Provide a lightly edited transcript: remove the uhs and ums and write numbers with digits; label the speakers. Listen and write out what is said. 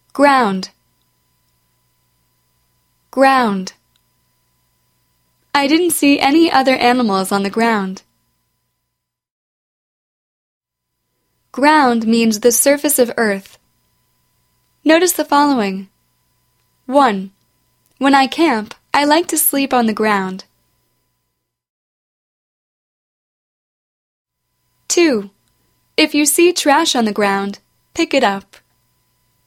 Speaker 1: Ground. Ground. I didn't see any other animals on the ground. Ground means the surface of earth. Notice the following. 1. When I camp, I like to sleep on the ground. 2. If you see trash on the ground, pick it up.